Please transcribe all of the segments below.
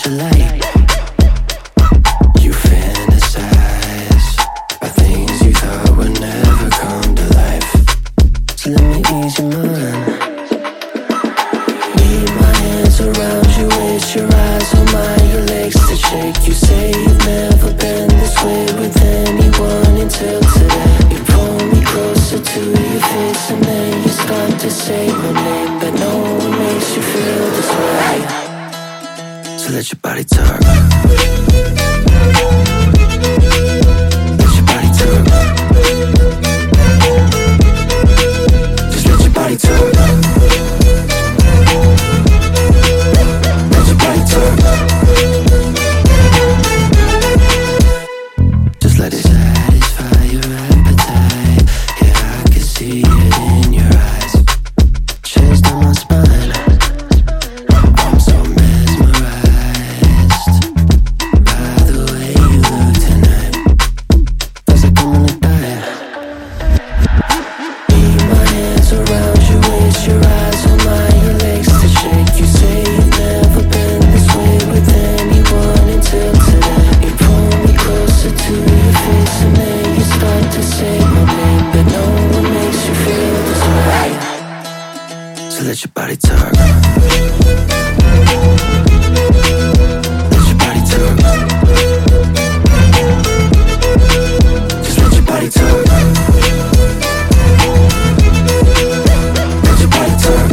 what you like. You fantasize about things you thought would never come to life. So let me ease your mind. Need my hands around you, it's your eyes on my, your legs to shake. You say you've never been this way with anyone until today. You pull me closer to your face and then you start to say my name, but no one makes you feel this way. So let your body talk. Let your body talk. Just let your body talk. Let your body talk. Just let it satisfy your appetite. Yeah, I can see it in your eyes. Chased down my spine. I'm so mesmerized by the way you look tonight. Feels like I'm gonna die. Need my hands around you, it's your eyes on mine, your legs to shake. You say you've never been this way with anyone until today. You pull me closer to your face and then you start to say my name, but no one makes you feel this way. So let your body talk. Let your body talk. Just let your body talk. Let your body talk.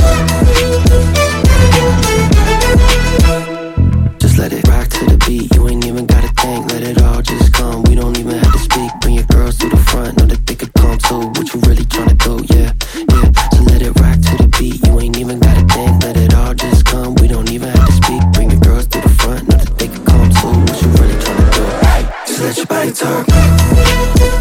Just let it rock to the beat. You ain't even gotta think, let it all just come. We don't even have to speak. Bring your girls to the front, know that they could come too. What you really tryna do, yeah, yeah. So let it rock to the beat. You ain't even gotta think, let it all just come. We don't even have to speak. Bring your girls to the front, know that they could come too. What you really tryna do? So let your body talk.